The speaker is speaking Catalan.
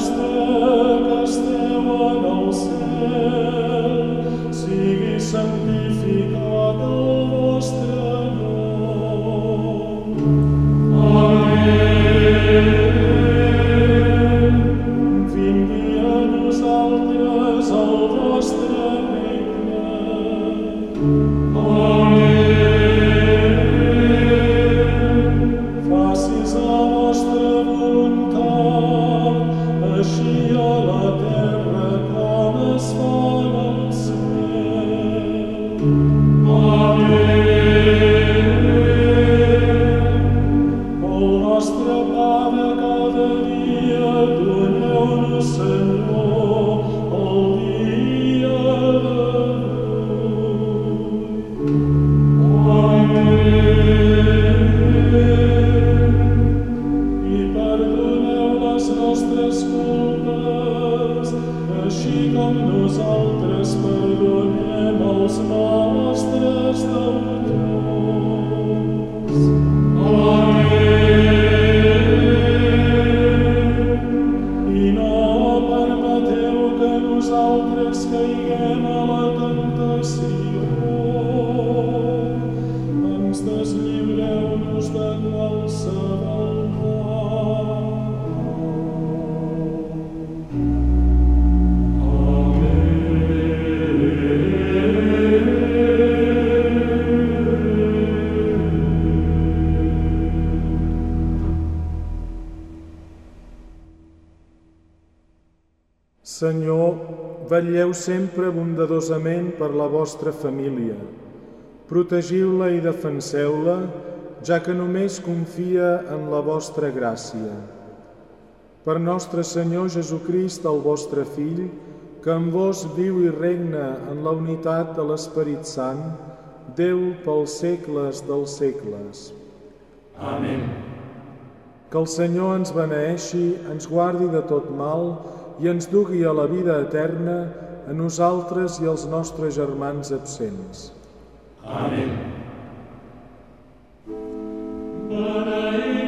Senyor, vetlleu sempre bondadosament per la vostra família. Protegiu-la i defenseu-la, ja que només confia en la vostra gràcia. Per nostre Senyor Jesucrist, el vostre Fill, que amb vos viu i regna en la unitat de l'Esperit Sant, Déu pels segles dels segles. Amén. Que el Senyor ens beneeixi, ens guardi de tot mal i ens dugui a la vida eterna a nosaltres i als nostres germans absents. Amén. Beneït